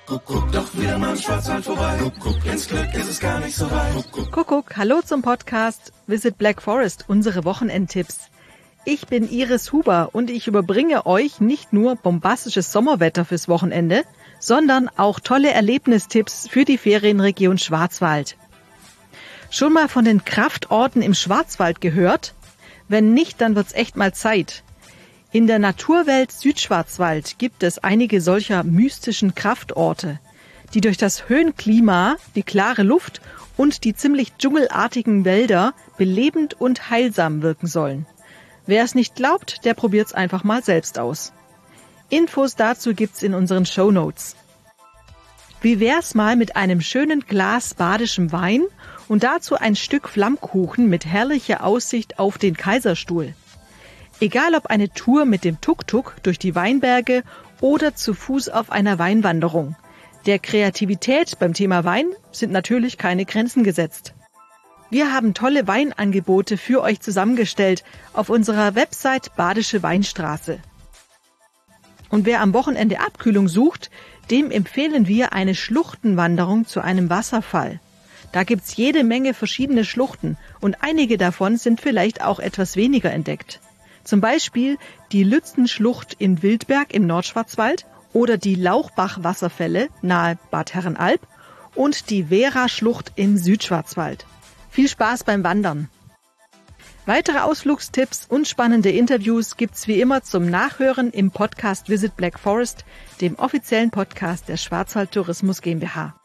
Guck, doch wieder mal im Schwarzwald vorbei. Guck, ins Glück ist es gar nicht so weit. Kuckuck, hallo zum Podcast Visit Black Forest, unsere Wochenendtipps. Ich bin Iris Huber und ich überbringe euch nicht nur bombastisches Sommerwetter fürs Wochenende, sondern auch tolle Erlebnistipps für die Ferienregion Schwarzwald. Schon mal von den Kraftorten im Schwarzwald gehört? Wenn nicht, dann wird's echt mal Zeit. In der Naturwelt Südschwarzwald gibt es einige solcher mystischen Kraftorte, die durch das Höhenklima, die klare Luft und die ziemlich dschungelartigen Wälder belebend und heilsam wirken sollen. Wer es nicht glaubt, der probiert's einfach mal selbst aus. Infos dazu gibt's in unseren Shownotes. Wie wär's mal mit einem schönen Glas badischem Wein und dazu ein Stück Flammkuchen mit herrlicher Aussicht auf den Kaiserstuhl? Egal ob eine Tour mit dem Tuk-Tuk durch die Weinberge oder zu Fuß auf einer Weinwanderung. Der Kreativität beim Thema Wein sind natürlich keine Grenzen gesetzt. Wir haben tolle Weinangebote für euch zusammengestellt auf unserer Website Badische Weinstraße. Und wer am Wochenende Abkühlung sucht, dem empfehlen wir eine Schluchtenwanderung zu einem Wasserfall. Da gibt's jede Menge verschiedene Schluchten und einige davon sind vielleicht auch etwas weniger entdeckt. Zum Beispiel die Lützenschlucht in Wildberg im Nordschwarzwald oder die Lauchbach-Wasserfälle nahe Bad Herrenalb und die Vera-Schlucht im Südschwarzwald. Viel Spaß beim Wandern! Weitere Ausflugstipps und spannende Interviews gibt's wie immer zum Nachhören im Podcast Visit Black Forest, dem offiziellen Podcast der Schwarzwald Tourismus GmbH.